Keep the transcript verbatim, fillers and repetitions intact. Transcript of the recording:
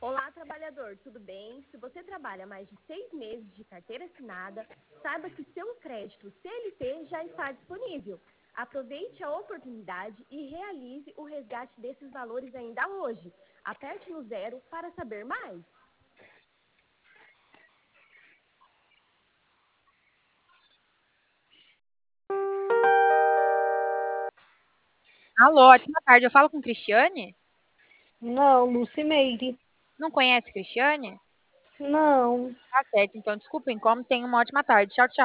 Olá, trabalhador, tudo bem? Se você trabalha mais de seis meses de carteira assinada, saiba que seu crédito C L T já está disponível. Aproveite a oportunidade e realize o resgate desses valores ainda hoje. Aperte no zero para saber mais. Alô, ótima tarde. Eu falo com Cristiane? Não, Lucimeire. Não conhece Cristiane? Não. Tá certo, então desculpa o incômodo. Tenha uma ótima tarde. Tchau, tchau.